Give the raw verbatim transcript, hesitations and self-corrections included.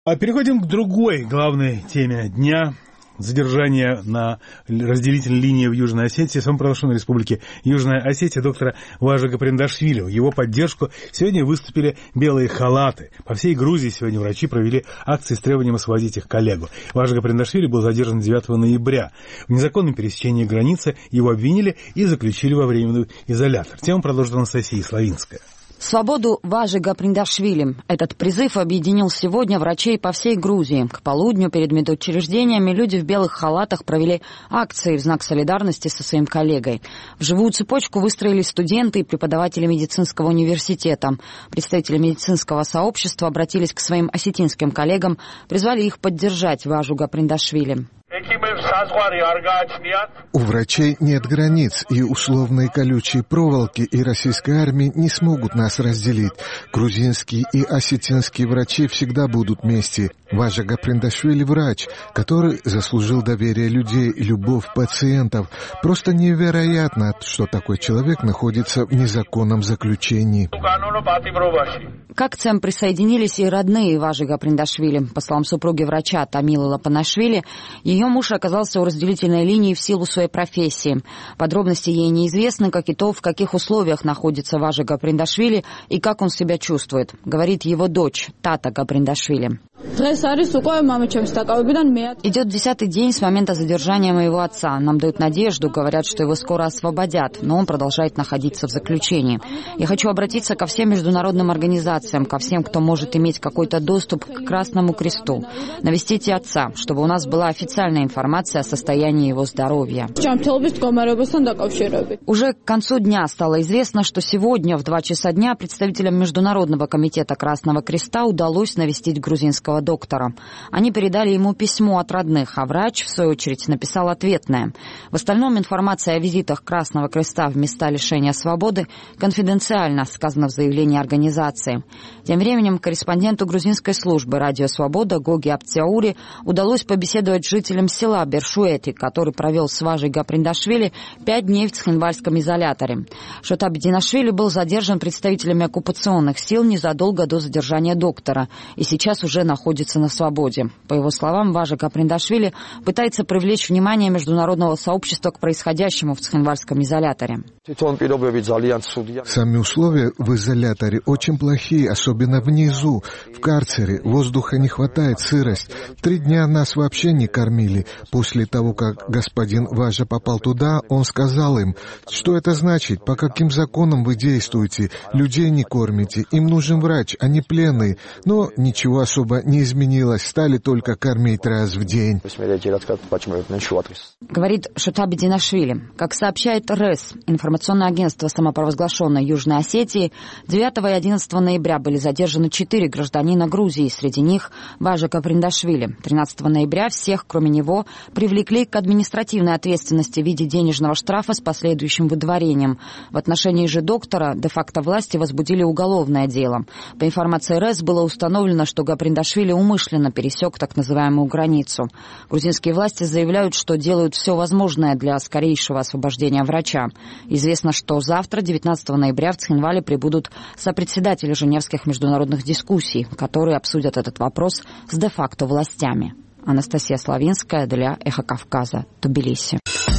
А переходим к другой главной теме дня. Задержание на разделительной линии в Южной Осетии, самопровозглашенной республике Южная Осетия, доктора Важа Гаприндашвили. В его поддержку сегодня выступили белые халаты. По всей Грузии сегодня врачи провели акции с требованием освободить их коллегу. Важа Гаприндашвили был задержан девятого ноября. В незаконном пересечении границы его обвинили и заключили во временный изолятор. Тему продолжит Анастасия Славинская. Свободу Важи Гаприндашвили. Этот призыв объединил сегодня врачей по всей Грузии. К полудню перед медучреждениями люди в белых халатах провели акции в знак солидарности со своим коллегой. В живую цепочку выстроились студенты и преподаватели медицинского университета. Представители медицинского сообщества обратились к своим осетинским коллегам, призвали их поддержать Важу Гаприндашвили. У врачей нет границ, и условные колючие проволоки и российской армии не смогут нас разделить. Грузинские и осетинские врачи всегда будут вместе. Важа Гаприндашвили — врач, который заслужил доверие людей и любовь пациентов. Просто невероятно, что такой человек находится в незаконном заключении. К акциям присоединились и родные Важи Гаприндашвили. По словам супруги врача Тамилы Лапанашвили, ее муж оказался у разделительной линии в силу своей профессии. Подробности ей неизвестны, как и то, в каких условиях находится Важа Гаприндашвили и как он себя чувствует, говорит его дочь Тата Гаприндашвили. Идет десятый день с момента задержания моего отца. Нам дают надежду, говорят, что его скоро освободят, но он продолжает находиться в заключении. Я хочу обратиться ко всем международным организациям, ко всем, кто может иметь какой-то доступ к Красному Кресту. Навестите отца, чтобы у нас была официальная информация о состоянии его здоровья. Уже к концу дня стало известно, что сегодня в два часа дня представителям Международного комитета Красного Креста удалось навестить грузинского доктора. Они передали ему письмо от родных, а врач, в свою очередь, написал ответное. В остальном информация о визитах Красного Креста в места лишения свободы конфиденциальна, сказано в заявлении организации. Тем временем корреспонденту грузинской службы «Радио Свобода» Гоги Аптяури удалось побеседовать с жителем села Бершуэти, который провел с Важей Гаприндашвили пять дней в Цхинвальском изоляторе. Шотаб Динашвили был задержан представителями оккупационных сил незадолго до задержания доктора и сейчас уже находится на свободе. По его словам, Важа Гаприндашвили пытается привлечь внимание международного сообщества к происходящему в Цхинвальском изоляторе. Сами условия в изоляторе очень плохие, особенно внизу, в карцере. Воздуха не хватает, сырость. Три дня нас вообще не кормили. После того, как господин Важа попал туда, он сказал им, что это значит, по каким законам вы действуете, людей не кормите, им нужен врач, они пленные. Но ничего особо не изменилось, стали только кормить раз в день. Говорит Шотаб Динашвили. Как сообщает РЭС, информационное агентство самопровозглашенной Южной Осетии, девятого и одиннадцатого ноября были задержаны четыре гражданина Грузии, среди них Важа Гаприндашвили. тринадцатого ноября всех, кроме него, привлекли к административной ответственности в виде денежного штрафа с последующим выдворением. В отношении же доктора де-факто власти возбудили уголовное дело. По информации РЭС было установлено, что Гаприндашвили умышленно пересек так называемую границу. Грузинские власти заявляют, что делают все возможное для скорейшего освобождения врача. Известно, что завтра, девятнадцатого ноября, в Цхинвале прибудут сопредседатели Женевских международных дискуссий, которые обсудят этот вопрос с де-факто властями. Анастасия Славинская для Эхо Кавказа, Тбилиси.